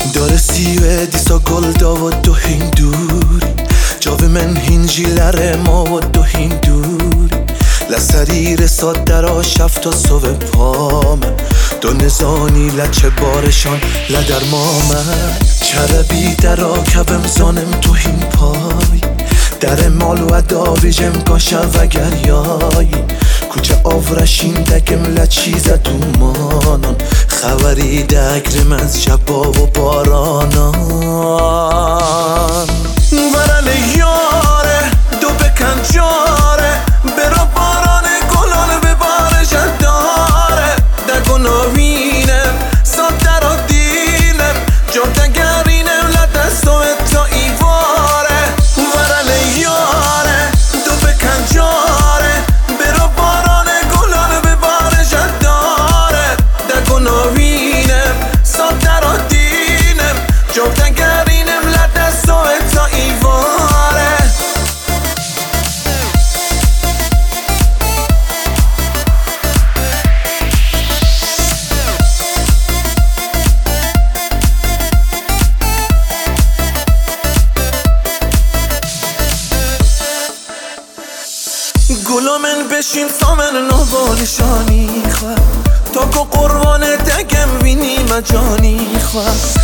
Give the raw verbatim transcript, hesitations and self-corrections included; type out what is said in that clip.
داره سیوه دیسا گلدا و دو هین دوری جاوی من هینجیلره ما و دو هین دوری لسری رساد درا شفت و صوه پامه دو نزانی لچه بارشان لدر مامه چربی درا کبم زانم تو هین پای در مال و داوی جم کاشه و گریایی کوچه آورشین دکم لچیز دومانان خبری دگرم از شبا و بارانان ورن یاره دو بکن جاره برا باران گلان به بار جداره دگو نوینم ساد در و دیلم جا دگرینم لدستو تا ایواره ورن یاره دو بکن جاره برا باران گلان به بار جداره دگو نوینم ساد در و دیلم جا دگرینم لدستو تا ایواره گلو من بشین سامن نوبالشانی خواه تا که قربان دگم بینی مجانی خواه